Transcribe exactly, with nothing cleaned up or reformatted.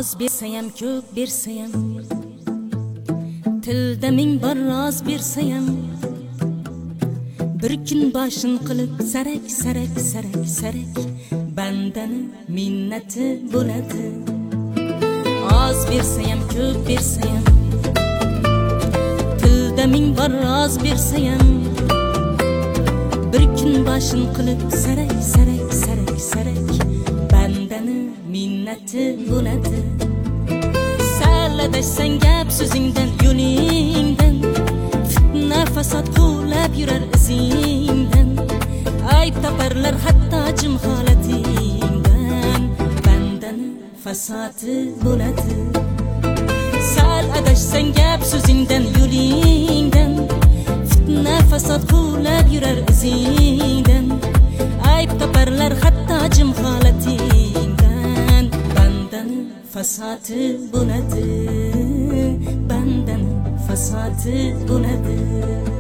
oz bersayam ko'p bersayam tilda ming bor roz bersayam bir kun boshim qilib sarak sarak sarak sarak bandani minnati bo'ladi. Oz bersayam ko'p bersayam tilda ming bor roz bersayam bir kun boshim qilib sarak sarak sarak sarak bandani minnati bo'ladi. Sal adashsang gap so'zingdan yo'lingdan fitna fasod quvlab yurar izingdan ayb toparlar hatto jim holatingdan bandani fasodi bo'ladi. Sal adashsang gap so'zingdan yo'lingdan fitna fasod quvlab yurar izingdan ayb toparlar hatto jim holatingdan bandani fasodi bo'ladi. Bandani fasodi bo'ladi.